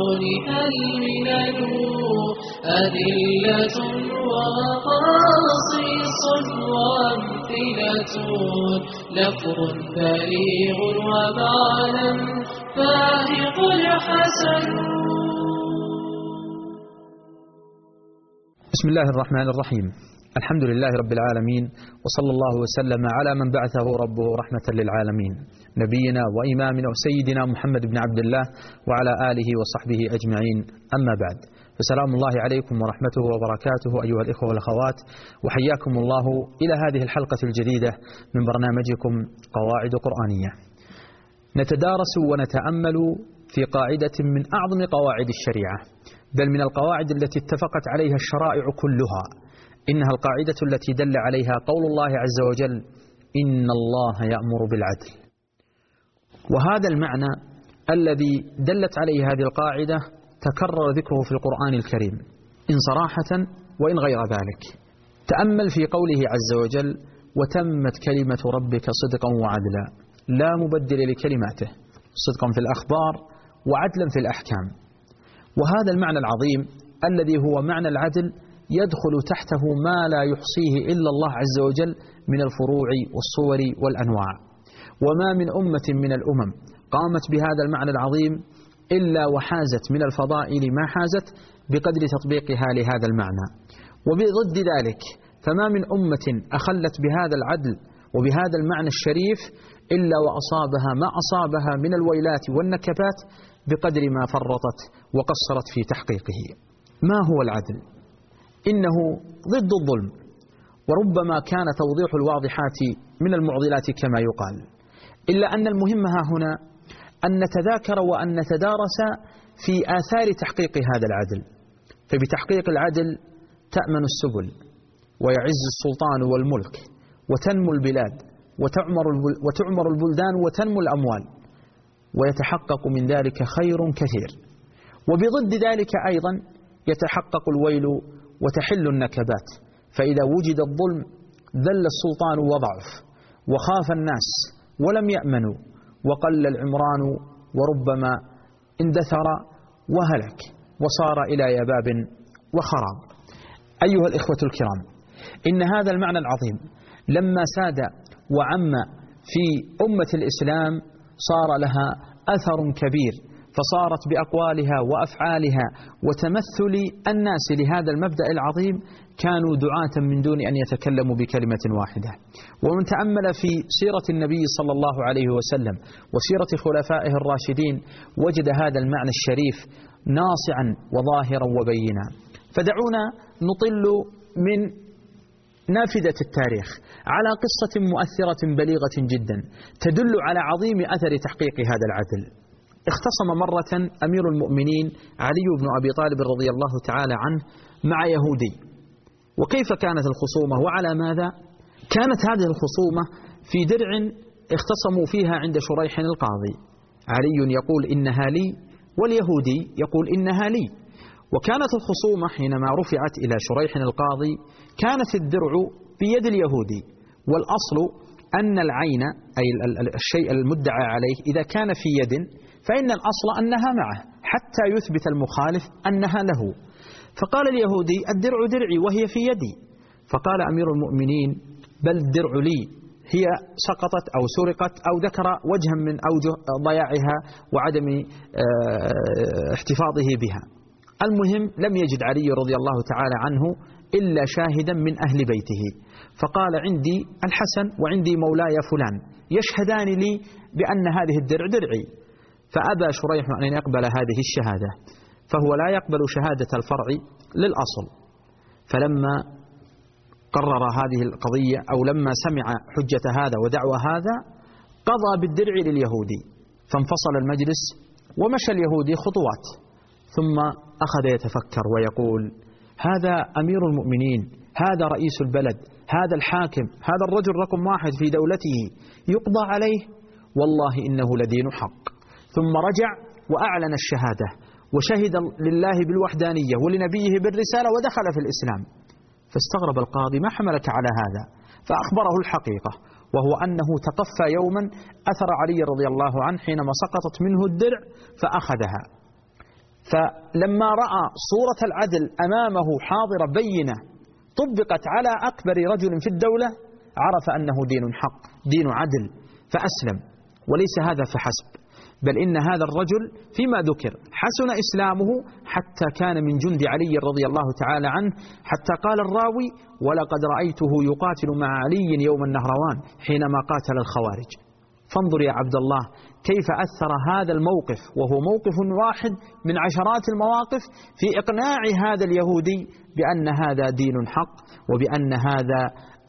كونها الملل أدلة وخصيص وامثلة لفظ بليغ ومعنى فاهق الحسن. بسم الله الرحمن الرحيم. الحمد لله رب العالمين، وصلى الله وسلم على من بعثه ربه رحمة للعالمين، نبينا وإمامنا وسيدنا محمد بن عبد الله وعلى آله وصحبه أجمعين. أما بعد، فسلام الله عليكم ورحمته وبركاته أيها الإخوة والأخوات، وحياكم الله إلى هذه الحلقة الجديدة من برنامجكم قواعد قرآنية. نتدارس ونتأمل في قاعدة من أعظم قواعد الشريعة، بل من القواعد التي اتفقت عليها الشرائع كلها. إنها القاعدة التي دل عليها قول الله عز وجل: إن الله يأمر بالعدل. وهذا المعنى الذي دلت عليه هذه القاعدة تكرر ذكره في القرآن الكريم، إن صراحة وإن غير ذلك. تأمل في قوله عز وجل: وتمت كلمة ربك صدقا وعدلا لا مبدل لكلماته، صدقا في الأخبار وعدلا في الأحكام. وهذا المعنى العظيم الذي هو معنى العدل يدخل تحته ما لا يحصيه إلا الله عز وجل من الفروع والصور والأنواع. وما من أمة من الأمم قامت بهذا المعنى العظيم إلا وحازت من الفضائل ما حازت بقدر تطبيقها لهذا المعنى. وبضد ذلك فما من أمة أخلت بهذا العدل وبهذا المعنى الشريف إلا وأصابها ما أصابها من الويلات والنكبات بقدر ما فرطت وقصرت في تحقيقه. ما هو العدل؟ إنه ضد الظلم، وربما كان توضيح الواضحات من المعضلات كما يقال، إلا أن المهم هنا أن نتذاكر وأن نتدارس في آثار تحقيق هذا العدل. فبتحقيق العدل تأمن السبل، ويعز السلطان والملك، وتنمو البلاد، وتعمر البلدان، وتنمو الأموال، ويتحقق من ذلك خير كثير. وبضد ذلك أيضا يتحقق الويل وتحل النكبات. فإذا وجد الظلم ذل السلطان وضعف، وخاف الناس ولم يأمنوا، وقل العمران، وربما اندثر وهلك وصار إلى يباب وخراب. أيها الإخوة الكرام، إن هذا المعنى العظيم لما ساد وعم في أمة الإسلام صار لها أثر كبير، فصارت بأقوالها وأفعالها وتمثل الناس لهذا المبدأ العظيم كانوا دعاة من دون أن يتكلموا بكلمة واحدة. ومن تأمل في سيرة النبي صلى الله عليه وسلم وسيرة خلفائه الراشدين وجد هذا المعنى الشريف ناصعا وظاهرا وبينا. فدعونا نطل من نافذة التاريخ على قصة مؤثرة بليغة جدا تدل على عظيم أثر تحقيق هذا العدل. اختصم مرة أمير المؤمنين علي بن أبي طالب رضي الله تعالى عنه مع يهودي. وكيف كانت الخصومة وعلى ماذا؟ كانت هذه الخصومة في درع اختصموا فيها عند شريح القاضي. علي يقول إنها لي، واليهودي يقول إنها لي. وكانت الخصومة حينما رفعت إلى شريح القاضي كانت الدرع بيد اليهودي، والأصل أن العين أي الشيء المدعى عليه إذا كان في يد فإن الأصل أنها معه حتى يثبت المخالف أنها له. فقال اليهودي: الدرع درعي وهي في يدي. فقال أمير المؤمنين: بل الدرع لي، هي سقطت أو سرقت أو ذكر وجها من أوجه ضياعها وعدم احتفاظه بها. المهم لم يجد علي رضي الله تعالى عنه إلا شاهدا من أهل بيته، فقال: عندي الحسن وعندي مولاي فلان يشهدان لي بأن هذه الدرع درعي. فأبى شريح أن يقبل هذه الشهادة، فهو لا يقبل شهادة الفرع للأصل. فلما قرر هذه القضية أو لما سمع حجة هذا ودعوى هذا قضى بالدرع لليهودي. فانفصل المجلس ومشى اليهودي خطوات، ثم أخذ يتفكر ويقول: هذا أمير المؤمنين، هذا رئيس البلد، هذا الحاكم، هذا الرجل رقم واحد في دولته يقضى عليه، والله إنه لدين حق. ثم رجع وأعلن الشهادة وشهد لله بالوحدانية ولنبيه بالرسالة ودخل في الإسلام. فاستغرب القاضي: ما حملك على هذا؟ فأخبره الحقيقة، وهو أنه تقفى يوما أثر علي رضي الله عنه حينما سقطت منه الدرع فأخذها. فلما رأى صورة العدل أمامه حاضرة بينة طبقت على أكبر رجل في الدولة عرف أنه دين حق دين عدل فأسلم. وليس هذا فحسب، بل إن هذا الرجل فيما ذكر حسن إسلامه حتى كان من جند علي رضي الله تعالى عنه، حتى قال الراوي: ولقد رأيته يقاتل مع علي يوم النهروان حينما قاتل الخوارج. فانظر يا عبد الله كيف أثر هذا الموقف، وهو موقف واحد من عشرات المواقف، في إقناع هذا اليهودي بأن هذا دين حق، وبأن هذا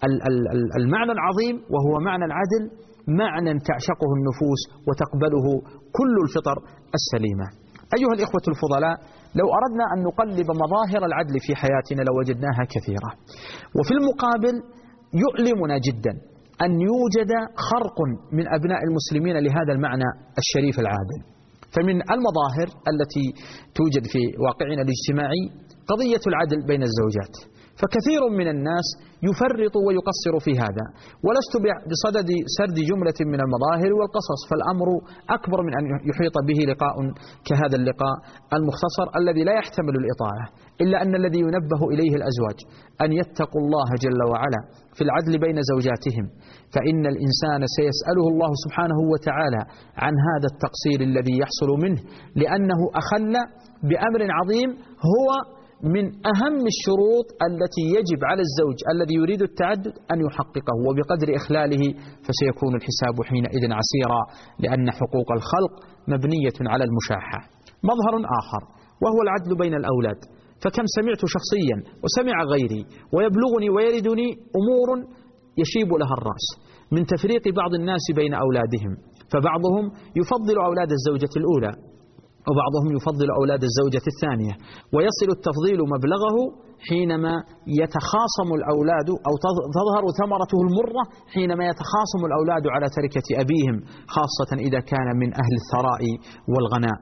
المعنى العظيم وهو معنى العدل معنى تعشقه النفوس وتقبله كل الفطر السليمة. أيها الإخوة الفضلاء، لو أردنا أن نقلب مظاهر العدل في حياتنا لوجدناها كثيرة، وفي المقابل يؤلمنا جدا أن يوجد خرق من أبناء المسلمين لهذا المعنى الشريف العادل. فمن المظاهر التي توجد في واقعنا الاجتماعي قضية العدل بين الزوجات، فكثير من الناس يفرط ويقصر في هذا، ولست بصدد سرد جملة من المظاهر والقصص، فالأمر أكبر من أن يحيط به لقاء كهذا اللقاء المختصر الذي لا يحتمل الإطالة، إلا أن الذي ينبه إليه الأزواج أن يتقوا الله جل وعلا في العدل بين زوجاتهم، فإن الإنسان سيسأله الله سبحانه وتعالى عن هذا التقصير الذي يحصل منه، لأنه أخل بأمر عظيم هو من أهم الشروط التي يجب على الزوج الذي يريد التعدد أن يحققه، وبقدر إخلاله فسيكون الحساب حينئذ عسيرا، لأن حقوق الخلق مبنية على المشاحة. مظهر آخر وهو العدل بين الأولاد، فكم سمعت شخصيا وسمع غيري ويبلغني ويردني أمور يشيب لها الرأس من تفريق بعض الناس بين أولادهم، فبعضهم يفضل أولاد الزوجة الأولى، وبعضهم يفضل أولاد الزوجة الثانية، ويصل التفضيل مبلغه حينما يتخاصم الأولاد أو تظهر ثمرته المرة حينما يتخاصم الأولاد على تركة أبيهم، خاصة إذا كان من أهل الثراء والغناء،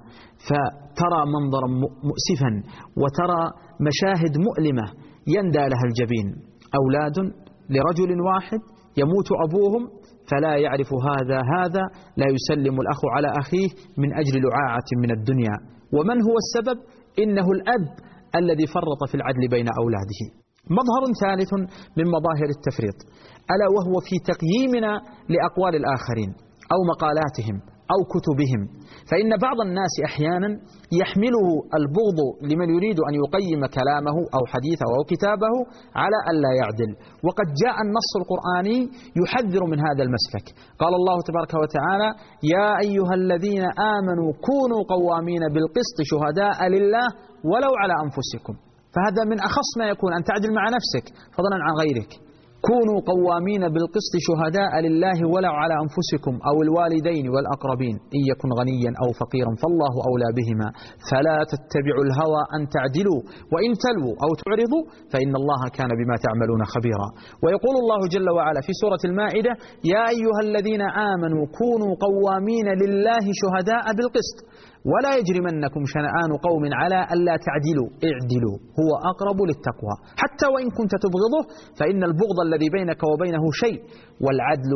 فترى منظرا مؤسفا وترى مشاهد مؤلمة يندى لها الجبين. أولاد لرجل واحد يموت أبوهم فلا يعرف هذا لا يسلم الأخ على أخيه من أجل لعاعة من الدنيا. ومن هو السبب؟ إنه الأب الذي فرط في العدل بين أولاده. مظهر ثالث من مظاهر التفريط ألا وهو في تقييمنا لأقوال الآخرين أو مقالاتهم أو كتبهم، فإن بعض الناس أحيانا يحمله البغض لمن يريد أن يقيم كلامه أو حديثه أو كتابه على ألا يعدل، وقد جاء النص القرآني يحذر من هذا المسلك. قال الله تبارك وتعالى: يا أيها الذين آمنوا كونوا قوامين بالقسط شهداء لله ولو على أنفسكم. فهذا من أخص ما يكون أن تعدل مع نفسك فضلا عن غيرك. كونوا قوامين بالقسط شهداء لله ولو على أنفسكم أو الوالدين والأقربين إن يكن غنيا أو فقيرا فالله أولى بهما فلا تتبعوا الهوى أن تعدلوا وإن تلووا أو تعرضوا فإن الله كان بما تعملون خبيرا. ويقول الله جل وعلا في سورة المائدة: يا أيها الذين آمنوا كونوا قوامين لله شهداء بالقسط ولا يجرمنكم شنآن قوم على ألا تعدلوا اعدلوا هو أقرب للتقوى حتى وإن كنت تبغضه فإن البغض الذي بينك وبينه شيء والعدل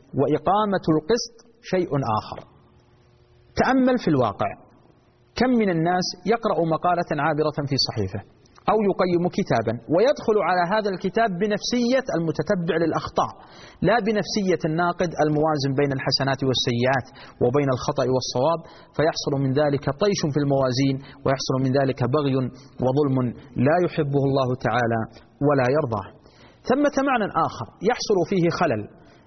وإقامة القسط شيء آخر. تأمل في الواقع، كم من الناس يقرأ مقالة عابرة في صحيفة أو يقيم كتابا ويدخل على هذا الكتاب بنفسية المتتبع للأخطاء لا بنفسية الناقد الموازن بين الحسنات والسيئات وبين الخطأ والصواب، فيحصل من ذلك طيش في الموازين ويحصل من ذلك بغي وظلم لا يحبه الله تعالى ولا يرضاه. ثمة معنى آخر يحصل فيه خلل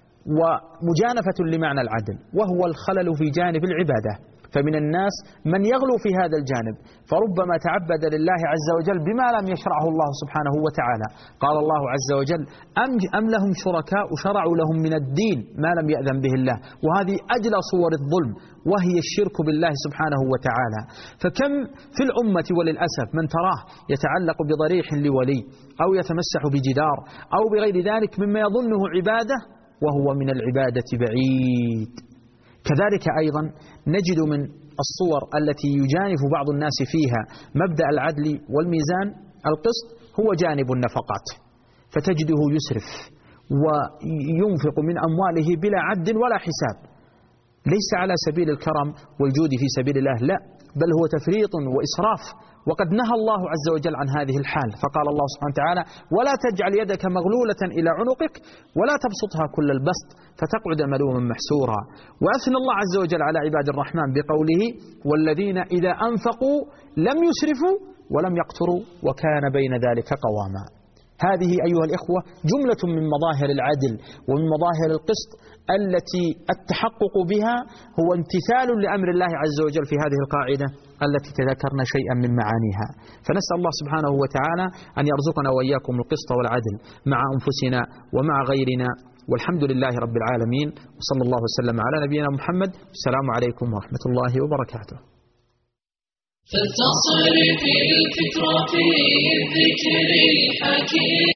ومجانفة لمعنى العدل وهو الخلل في جانب العبادة، فمن الناس من يغلو في هذا الجانب فربما تعبد لله عز وجل بما لم يشرعه الله سبحانه وتعالى. قال الله عز وجل: أم لهم شركاء شرعوا لهم من الدين ما لم يأذن به الله، وهذه أجلى صور الظلم وهي الشرك بالله سبحانه وتعالى. فكم في الأمة وللأسف من تراه يتعلق بضريح لولي أو يتمسح بجدار أو بغير ذلك مما يظنه عبادة وهو من العبادة بعيد. كذلك أيضا نجد من الصور التي يجانف بعض الناس فيها مبدأ العدل والميزان القسط هو جانب النفقات، فتجده يسرف وينفق من أمواله بلا عد ولا حساب، ليس على سبيل الكرم والجود في سبيل الله، لا، بل هو تفريط وإسراف، وقد نهى الله عز وجل عن هذه الحال، فقال الله سبحانه وتعالى: ولا تجعل يدك مغلولة إلى عنقك ولا تبسطها كل البسط فتقعد ملوما محسورا. وأثنى الله عز وجل على عباد الرحمن بقوله: والذين إذا أنفقوا لم يسرفوا ولم يقتروا وكان بين ذلك قواما. هذه أيها الإخوة جملة من مظاهر العدل ومن مظاهر القسط التي التحقق بها هو امتثال لأمر الله عز وجل في هذه القاعدة التي تذكرنا شيئا من معانيها. فنسأل الله سبحانه وتعالى أن يرزقنا وإياكم القسط والعدل مع أنفسنا ومع غيرنا، والحمد لله رب العالمين، وصلى الله وسلم على نبينا محمد. السلام عليكم ورحمة الله وبركاته. فلتصرف الفكر في الذكر الحكيم.